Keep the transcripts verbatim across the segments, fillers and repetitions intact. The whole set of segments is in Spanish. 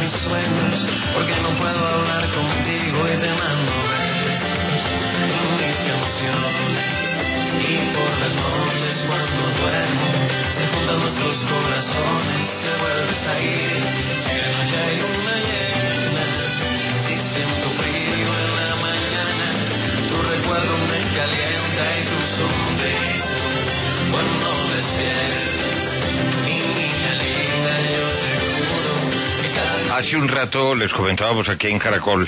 mis sueños, porque no puedo hablar contigo y te mando besos en mis canciones. Y por las noches cuando duermo, se juntan nuestros corazones, te vuelves a ir. Si de noche hay luna llena, si siento frío en la mañana, tu recuerdo me calienta y tu sonrisa cuando despiertas, mi niña linda, yo te juro que cada... Hace un rato les comentábamos aquí en Caracol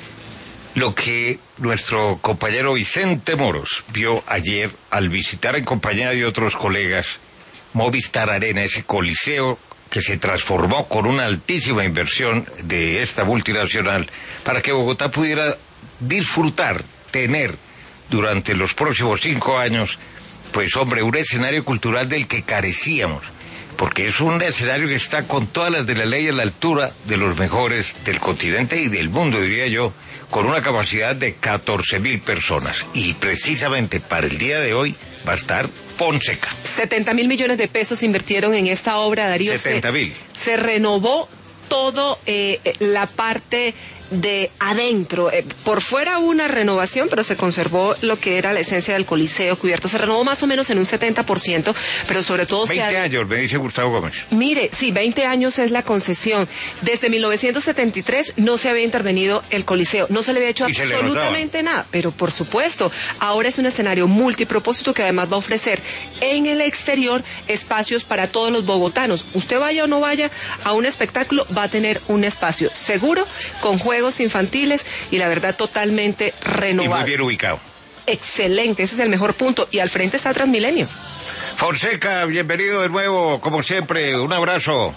lo que nuestro compañero Vicente Moros vio ayer al visitar en compañía de otros colegas Movistar Arena, ese coliseo que se transformó con una altísima inversión de esta multinacional para que Bogotá pudiera disfrutar, tener durante los próximos cinco años, pues hombre, un escenario cultural del que carecíamos, porque es un escenario que está con todas las de la ley a la altura de los mejores del continente y del mundo, diría yo, con una capacidad de catorce mil personas. Y precisamente para el día de hoy va a estar Fonseca. setenta mil millones de pesos invirtieron en esta obra, Darío. setenta mil. Se, se renovó todo eh, la parte de adentro. Eh, por fuera una renovación, pero se conservó lo que era la esencia del Coliseo cubierto. Se renovó más o menos en un setenta por ciento, pero sobre todo... veinte se años, me dice Gustavo Gómez. Mire, sí, veinte años es la concesión. Desde mil novecientos setenta y tres no se había intervenido el Coliseo, no se le había hecho absolutamente nada, pero por supuesto, ahora es un escenario multipropósito que además va a ofrecer en el exterior espacios para todos los bogotanos. Usted vaya o no vaya a un espectáculo, va a tener un espacio seguro, con juegos infantiles y la verdad totalmente renovado. Y muy bien ubicado. Excelente, ese es el mejor punto. Y al frente está Transmilenio. Fonseca, bienvenido de nuevo, como siempre, un abrazo.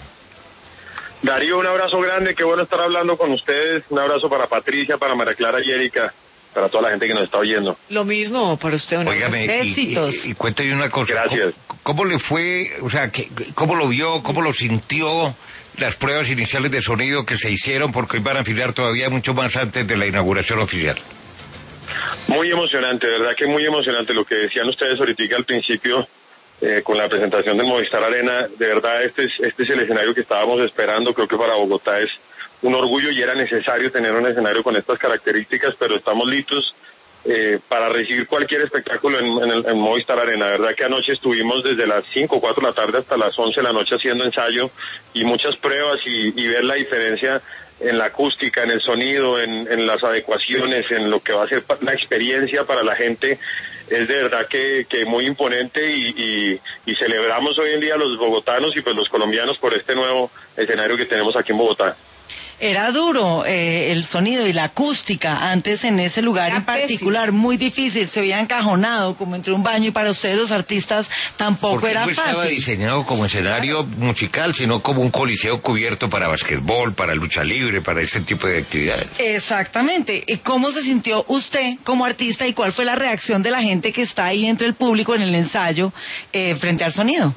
Darío, un abrazo grande, qué bueno estar hablando con ustedes. Un abrazo para Patricia, para María Clara y Erika, para toda la gente que nos está oyendo. Lo mismo para usted, unos éxitos. Y, y, y cuénteme una cosa. Gracias. ¿Cómo, cómo le fue, o sea, qué, cómo lo vio, cómo lo sintió las pruebas iniciales de sonido que se hicieron, porque hoy van a afilar todavía mucho más antes de la inauguración oficial? Muy emocionante, de verdad que muy emocionante lo que decían ustedes ahorita al principio eh, con la presentación del Movistar Arena. De verdad este es, este es el escenario que estábamos esperando. Creo que para Bogotá es un orgullo y era necesario tener un escenario con estas características, pero estamos listos eh, para recibir cualquier espectáculo en, en, el, en Movistar Arena. De verdad que anoche estuvimos desde las cinco o cuatro de la tarde hasta las once de la noche haciendo ensayo y muchas pruebas y, y ver la diferencia en la acústica, en el sonido, en, en las adecuaciones, en lo que va a ser la experiencia para la gente. Es de verdad que, que muy imponente y, y, y celebramos hoy en día los bogotanos y pues los colombianos por este nuevo escenario que tenemos aquí en Bogotá. Era duro eh, el sonido y la acústica antes en ese lugar Era en particular, pésimo. muy difícil, se veía encajonado como entre un baño y para ustedes los artistas tampoco Porque era no estaba fácil. diseñado como escenario musical, sino como un coliseo cubierto para basquetbol, para lucha libre, para este tipo de actividades. Exactamente. ¿Y cómo se sintió usted como artista y cuál fue la reacción de la gente que está ahí entre el público en el ensayo eh, frente al sonido?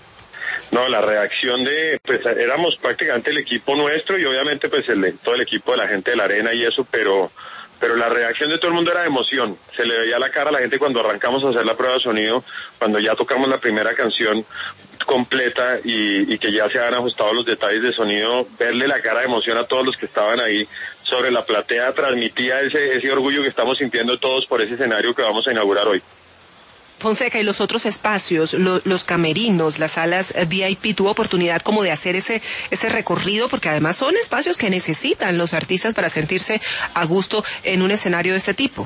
No, la reacción de, pues éramos prácticamente el equipo nuestro y obviamente pues el, todo el equipo de la gente de la arena y eso, pero pero la reacción de todo el mundo era de emoción. Se le veía la cara a la gente cuando arrancamos a hacer la prueba de sonido, cuando ya tocamos la primera canción completa y, y que ya se han ajustado los detalles de sonido, verle la cara de emoción a todos los que estaban ahí sobre la platea transmitía ese, ese orgullo que estamos sintiendo todos por ese escenario que vamos a inaugurar hoy. Fonseca, y los otros espacios, lo, los camerinos, las salas V I P, ¿tuvo oportunidad como de hacer ese ese recorrido? Porque además son espacios que necesitan los artistas para sentirse a gusto en un escenario de este tipo.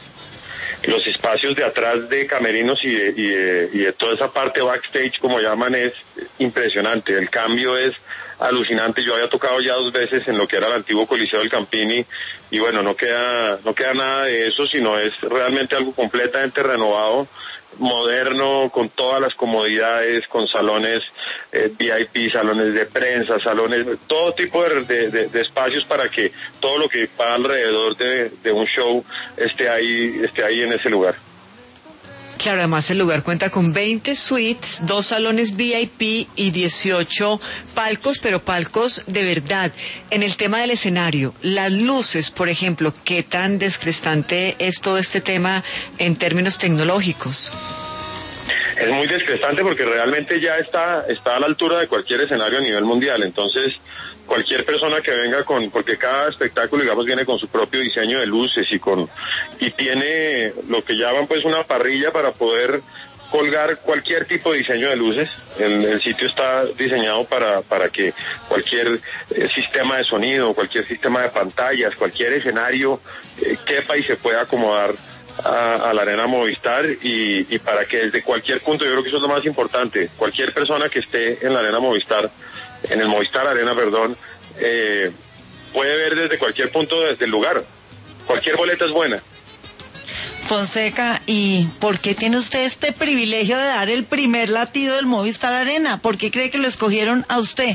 Los espacios de atrás de camerinos y de, y de, y de toda esa parte backstage, como llaman, es impresionante. El cambio es alucinante. Yo había tocado ya dos veces en lo que era el antiguo Coliseo del Campini y bueno, no queda no queda nada de eso, sino es realmente algo completamente renovado, moderno, con todas las comodidades, con salones eh, V I P, salones de prensa, salones, todo tipo de, de, de, de espacios para que todo lo que va alrededor de, de un show esté ahí, esté ahí en ese lugar. Claro, además el lugar cuenta con veinte suites, dos salones V I P y dieciocho palcos, pero palcos de verdad. En el tema del escenario, las luces, por ejemplo, ¿qué tan descrestante es todo este tema en términos tecnológicos? Es muy descrestante porque realmente ya está, está a la altura de cualquier escenario a nivel mundial, entonces cualquier persona que venga con, porque cada espectáculo, digamos, viene con su propio diseño de luces y con, y tiene lo que llaman pues una parrilla para poder colgar cualquier tipo de diseño de luces. El, el sitio está diseñado para, para que cualquier eh, sistema de sonido, cualquier sistema de pantallas, cualquier escenario eh, quepa y se pueda acomodar a, a la Arena Movistar y, y para que desde cualquier punto, yo creo que eso es lo más importante, cualquier persona que esté en la Arena Movistar, en el Movistar Arena, perdón, eh, puede ver desde cualquier punto desde el lugar. Cualquier boleta es buena. Fonseca, ¿y por qué tiene usted este privilegio de dar el primer latido del Movistar Arena? ¿Por qué cree que lo escogieron a usted?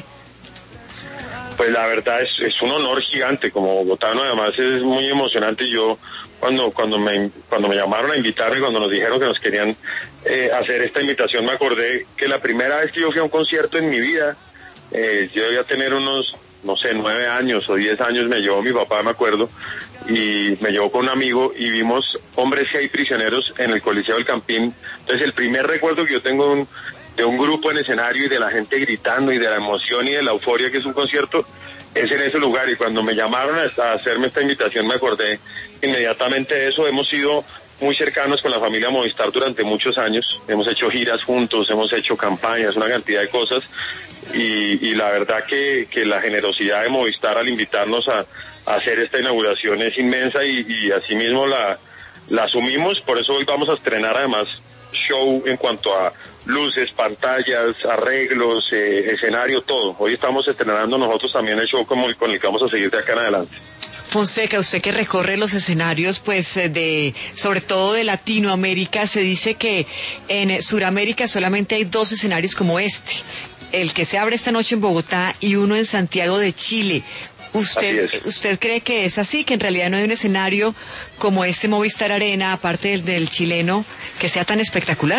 Pues la verdad es, es un honor gigante como bogotano, además es muy emocionante. Yo cuando cuando me cuando me llamaron a invitarme, cuando nos dijeron que nos querían eh, hacer esta invitación, me acordé que la primera vez que yo fui a un concierto en mi vida, eh, yo debía tener unos, no sé, nueve años o diez años, me llevó mi papá, me acuerdo, y me llevó con un amigo y vimos Hombres G y Prisioneros en el Coliseo del Campín. Entonces el primer recuerdo que yo tengo de un, de un grupo en escenario y de la gente gritando y de la emoción y de la euforia que es un concierto es en ese lugar, y cuando me llamaron a hacerme esta invitación me acordé inmediatamente de eso. Hemos sido muy cercanos con la familia Movistar durante muchos años, hemos hecho giras juntos, hemos hecho campañas, una cantidad de cosas, y, y la verdad que, que la generosidad de Movistar al invitarnos a, a hacer esta inauguración es inmensa, y, y asimismo la, la asumimos. Por eso hoy vamos a estrenar además show en cuanto a luces, pantallas, arreglos, eh, escenario, todo. Hoy estamos estrenando nosotros también el show como el, con el que vamos a seguir de acá en adelante. Fonseca, usted que recorre los escenarios, pues, de, sobre todo de Latinoamérica, se dice que en Sudamérica solamente hay dos escenarios como este, el que se abre esta noche en Bogotá y uno en Santiago de Chile. ¿Usted, ¿Usted cree que es así, que en realidad no hay un escenario como este Movistar Arena, aparte del, del chileno, que sea tan espectacular?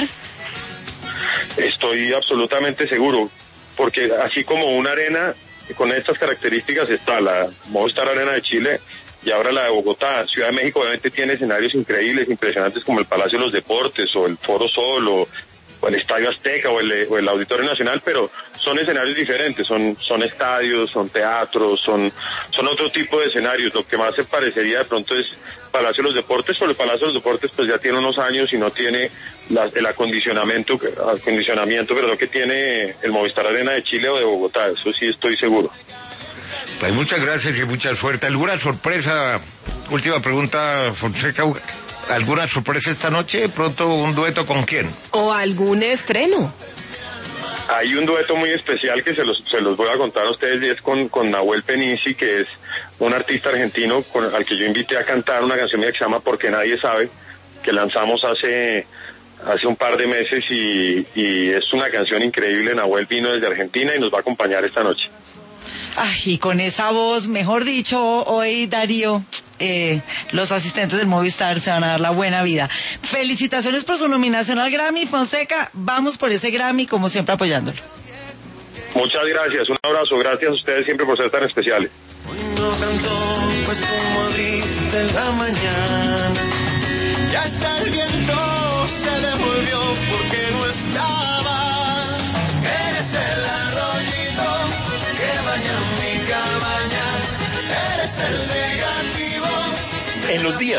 Estoy absolutamente seguro, porque así como una arena con estas características está la Movistar Arena de Chile y ahora la de Bogotá. Ciudad de México obviamente tiene escenarios increíbles, impresionantes, como el Palacio de los Deportes o el Foro Sol o, o el Estadio Azteca o el, o el Auditorio Nacional, pero son escenarios diferentes, son son estadios, son teatros, son son otro tipo de escenarios. Lo que más se parecería de pronto es Palacio de los Deportes, pero el Palacio de los Deportes pues ya tiene unos años y no tiene la, el acondicionamiento, acondicionamiento perdón, que tiene el Movistar Arena de Chile o de Bogotá, eso sí estoy seguro. Pues muchas gracias y mucha suerte. ¿Alguna sorpresa? Última pregunta, Fonseca. ¿Alguna sorpresa esta noche? ¿Pronto un dueto con quién? ¿O algún estreno? Hay un dueto muy especial que se los, se los voy a contar a ustedes, y es con, con Nahuel Penisi, que es un artista argentino con, al que yo invité a cantar una canción mía que se llama Porque Nadie Sabe, que lanzamos hace, hace un par de meses, y, y es una canción increíble. Nahuel vino desde Argentina y nos va a acompañar esta noche. Ay, y con esa voz, mejor dicho, hoy Darío, eh, los asistentes del Movistar se van a dar la buena vida. Felicitaciones por su nominación al Grammy, Fonseca. Vamos por ese Grammy, como siempre, apoyándolo. Muchas gracias, un abrazo, gracias a ustedes siempre por ser tan especiales. Hoy no cantó, pues como abriste la mañana, ya está el viento, se devolvió porque no estaba. Eres el arroyito que baña mi cabaña, eres el negativo. En los días